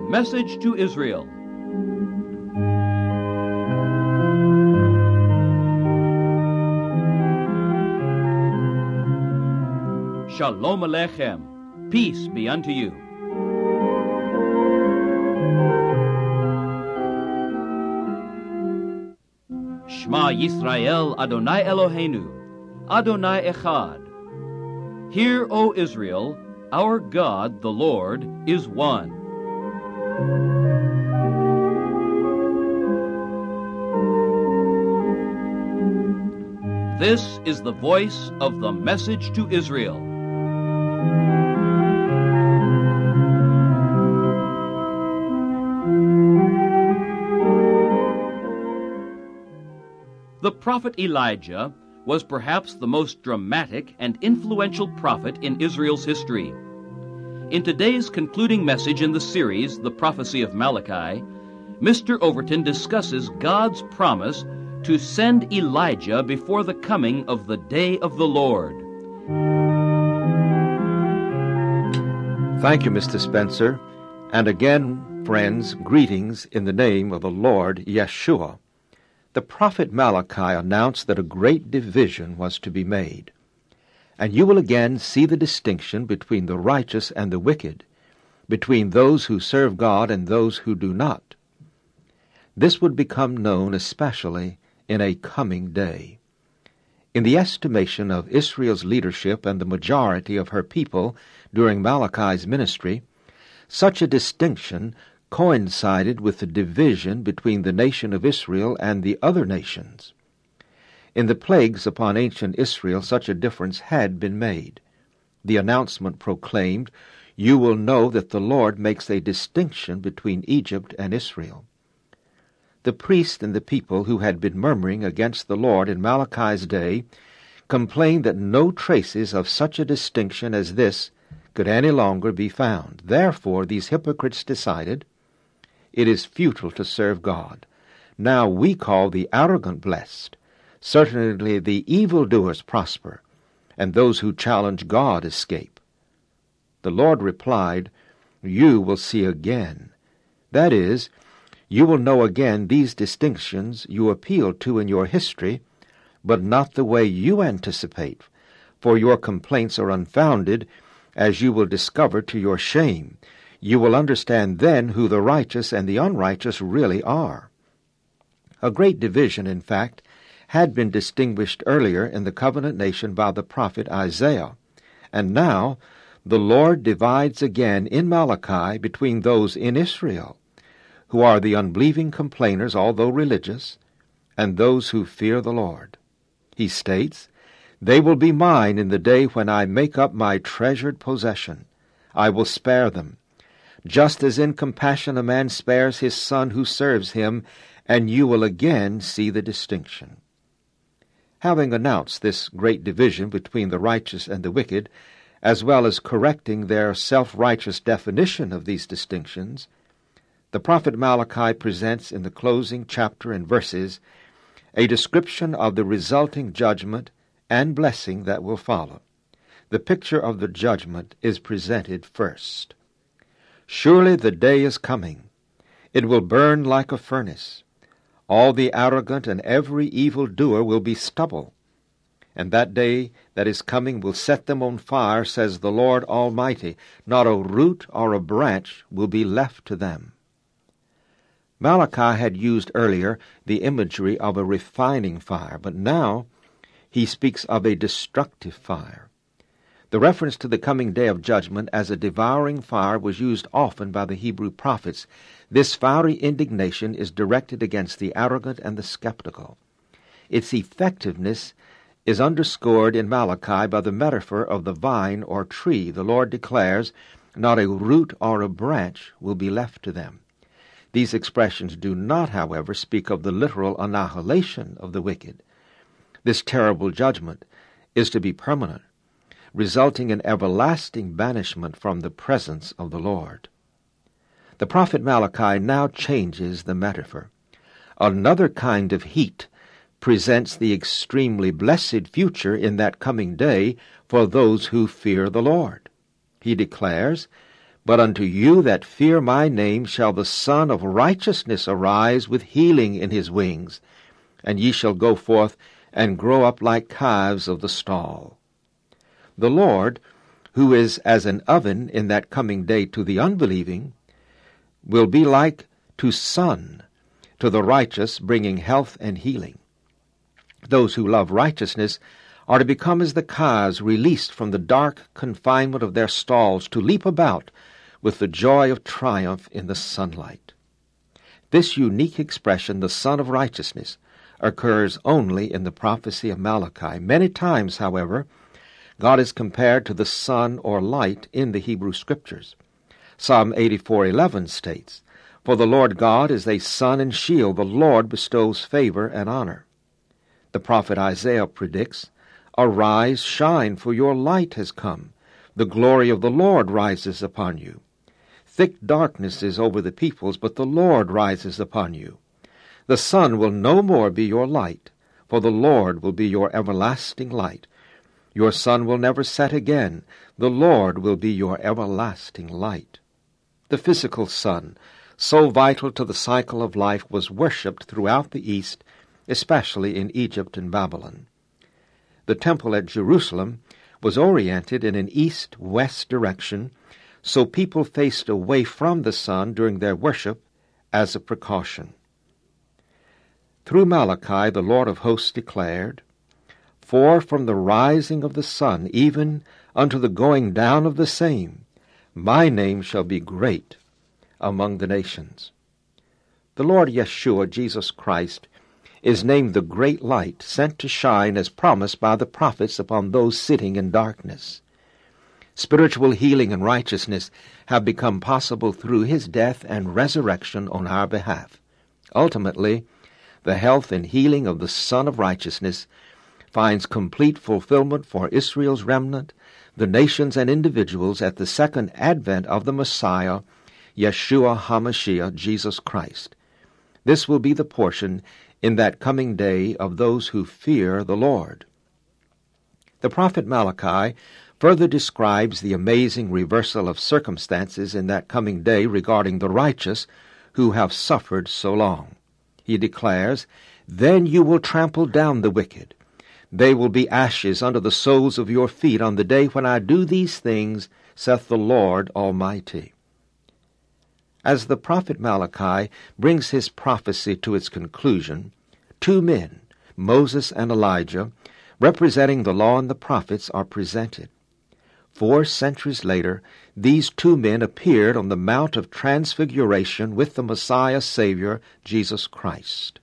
message to Israel. Shalom Aleichem, peace be unto you. Shema Yisrael, Adonai Eloheinu, Adonai Echad. Hear, O Israel, our God, the Lord, is one. This is the voice of the message to Israel. The prophet Elijah was perhaps the most dramatic and influential prophet in Israel's history. In today's concluding message in the series, The Prophecy of Malachi, Mr. Overton discusses God's promise to send Elijah before the coming of the day of the Lord. Thank you, Mr. Spencer. And again, friends, greetings in the name of the Lord Yeshua. The prophet Malachi announced that a great division was to be made. And you will again see the distinction between the righteous and the wicked, between those who serve God and those who do not. This would become known especially in a coming day. In the estimation of Israel's leadership and the majority of her people during Malachi's ministry, such a distinction coincided with the division between the nation of Israel and the other nations. In the plagues upon ancient Israel, such a difference had been made. The announcement proclaimed, "You will know that the Lord makes a distinction between Egypt and Israel." The priests and the people who had been murmuring against the Lord in Malachi's day complained that no traces of such a distinction as this could any longer be found. Therefore, these hypocrites decided, it is futile to serve God. Now we call the arrogant blessed. Certainly the evildoers prosper, and those who challenge God escape. The Lord replied, "You will see again." That is, you will know again these distinctions you appeal to in your history, but not the way you anticipate, for your complaints are unfounded, as you will discover to your shame. You will understand then who the righteous and the unrighteous really are. A great division, in fact, had been distinguished earlier in the covenant nation by the prophet Isaiah, and now the Lord divides again in Malachi between those in Israel, who are the unbelieving complainers, although religious, and those who fear the Lord. He states, "They will be mine in the day when I make up my treasured possession. I will spare them, just as in compassion a man spares his son who serves him, and you will again see the distinction." Having announced this great division between the righteous and the wicked, as well as correcting their self-righteous definition of these distinctions, the prophet Malachi presents in the closing chapter and verses a description of the resulting judgment and blessing that will follow. The picture of the judgment is presented first. "Surely the day is coming. It will burn like a furnace. All the arrogant and every evildoer will be stubble. And that day that is coming will set them on fire, says the Lord Almighty. Not a root or a branch will be left to them." Malachi had used earlier the imagery of a refining fire, but now he speaks of a destructive fire. The reference to the coming day of judgment as a devouring fire was used often by the Hebrew prophets. This fiery indignation is directed against the arrogant and the skeptical. Its effectiveness is underscored in Malachi by the metaphor of the vine or tree. The Lord declares, "Not a root or a branch will be left to them." These expressions do not, however, speak of the literal annihilation of the wicked. This terrible judgment is to be permanent, resulting in everlasting banishment from the presence of the Lord. The prophet Malachi now changes the metaphor. Another kind of heat presents the extremely blessed future in that coming day for those who fear the Lord. He declares, But unto you that fear my name shall the Son of Righteousness arise with healing in his wings, and ye shall go forth and grow up like calves of the stall. The Lord, who is as an oven in that coming day to the unbelieving, will be like to sun to the righteous, bringing health and healing. Those who love righteousness are to become as the calves released from the dark confinement of their stalls to leap about with the joy of triumph in the sunlight. This unique expression, the Son of Righteousness, occurs only in the prophecy of Malachi. Many times, however, God is compared to the sun or light in the Hebrew Scriptures. Psalm 84:11 states, "For the Lord God is a sun and shield, the Lord bestows favor and honor." The prophet Isaiah predicts, "Arise, shine, for your light has come. The glory of the Lord rises upon you. Thick darkness is over the peoples, but the Lord rises upon you. The sun will no more be your light, for the Lord will be your everlasting light. Your sun will never set again. The Lord will be your everlasting light." The physical sun, so vital to the cycle of life, was worshipped throughout the East, especially in Egypt and Babylon. The temple at Jerusalem was oriented in an east-west direction, so people faced away from the sun during their worship as a precaution. Through Malachi the Lord of hosts declared, "For from the rising of the sun even unto the going down of the same, my name shall be great among the nations." The Lord Yeshua, Jesus Christ, is named the great light, sent to shine as promised by the prophets upon those sitting in darkness. Spiritual healing and righteousness have become possible through his death and resurrection on our behalf. Ultimately, the health and healing of the Son of Righteousness finds complete fulfillment for Israel's remnant, the nations and individuals at the second advent of the Messiah, Yeshua HaMashiach, Jesus Christ. This will be the portion in that coming day of those who fear the Lord. The prophet Malachi further describes the amazing reversal of circumstances in that coming day regarding the righteous who have suffered so long. He declares, "Then you will trample down the wicked. They will be ashes under the soles of your feet on the day when I do these things, saith the Lord Almighty." As the prophet Malachi brings his prophecy to its conclusion, two men, Moses and Elijah, representing the law and the prophets, are presented. 4 centuries later, these two men appeared on the Mount of Transfiguration with the Messiah Savior, Jesus Christ.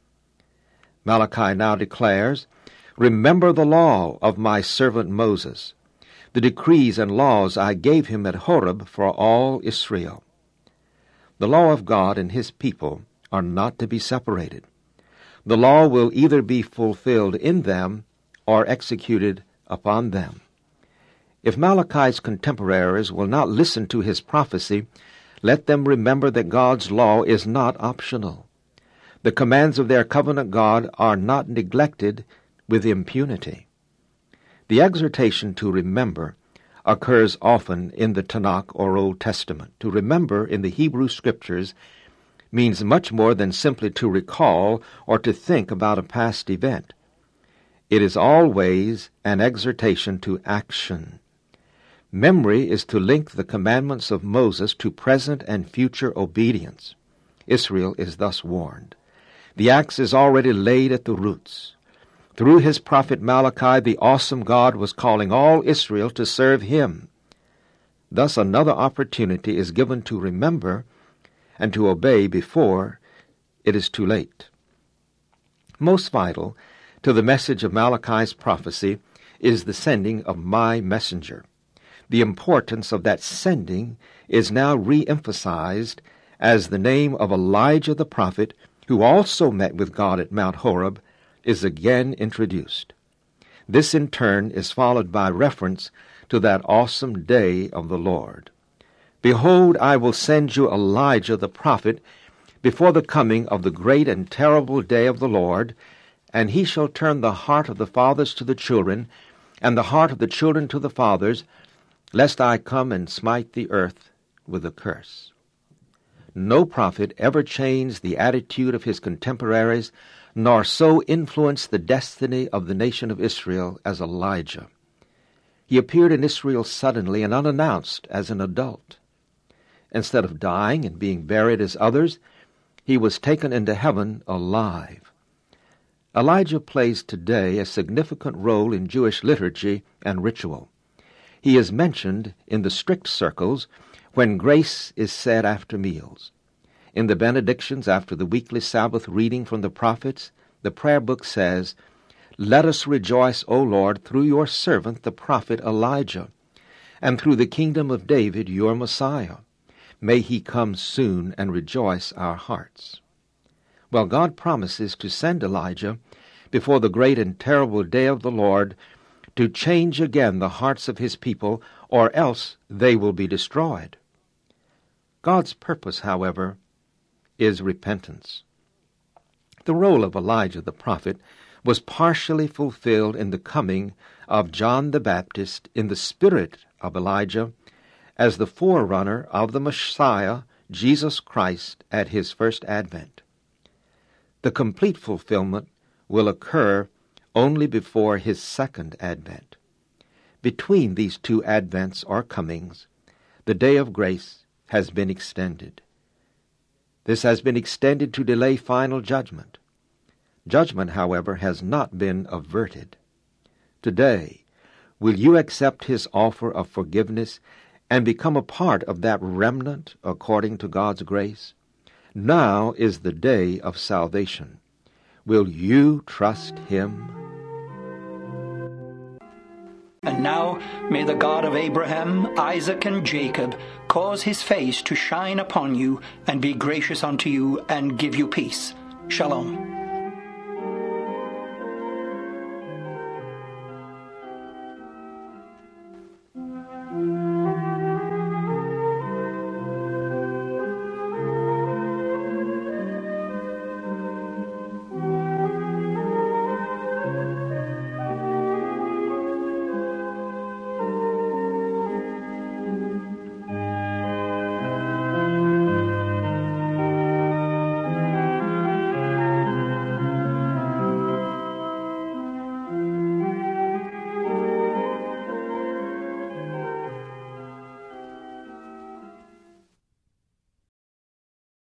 Malachi now declares, "Remember the law of my servant Moses, the decrees and laws I gave him at Horeb for all Israel." The law of God and his people are not to be separated. The law will either be fulfilled in them or executed upon them. If Malachi's contemporaries will not listen to his prophecy, let them remember that God's law is not optional. The commands of their covenant God are not neglected with impunity. The exhortation to remember occurs often in the Tanakh or Old Testament. To remember in the Hebrew Scriptures means much more than simply to recall or to think about a past event. It is always an exhortation to action. Memory is to link the commandments of Moses to present and future obedience. Israel is thus warned. The axe is already laid at the roots. Through his prophet Malachi, the awesome God was calling all Israel to serve him. Thus another opportunity is given to remember and to obey before it is too late. Most vital to the message of Malachi's prophecy is the sending of my messenger. The importance of that sending is now re-emphasized as the name of Elijah the prophet, who also met with God at Mount Horeb, is again introduced. This in turn is followed by reference to that awesome day of the Lord. "Behold, I will send you Elijah the prophet before the coming of the great and terrible day of the Lord, and he shall turn the heart of the fathers to the children, and the heart of the children to the fathers, lest I come and smite the earth with a curse. No prophet ever changed the attitude of his contemporaries, nor so influenced the destiny of the nation of Israel as Elijah. He appeared in Israel suddenly and unannounced as an adult. Instead of dying and being buried as others, he was taken into heaven alive. Elijah plays today a significant role in Jewish liturgy and ritual. He is mentioned in the strict circles when grace is said after meals. In the benedictions after the weekly Sabbath reading from the prophets, the prayer book says, "Let us rejoice, O Lord, through your servant the prophet Elijah, and through the kingdom of David your Messiah. May he come soon and rejoice our hearts." Well, God promises to send Elijah before the great and terrible day of the Lord to change again the hearts of his people, or else they will be destroyed. God's purpose, however, is repentance. The role of Elijah the prophet was partially fulfilled in the coming of John the Baptist in the spirit of Elijah as the forerunner of the Messiah, Jesus Christ, at his first advent. The complete fulfillment will occur only before his second advent. Between these two advents or comings, the day of grace has been extended. This has been extended to delay final judgment. Judgment, however, has not been averted. Today, will you accept his offer of forgiveness and become a part of that remnant according to God's grace? Now is the day of salvation. Will you trust him? And now may the God of Abraham, Isaac, and Jacob cause his face to shine upon you and be gracious unto you and give you peace. Shalom.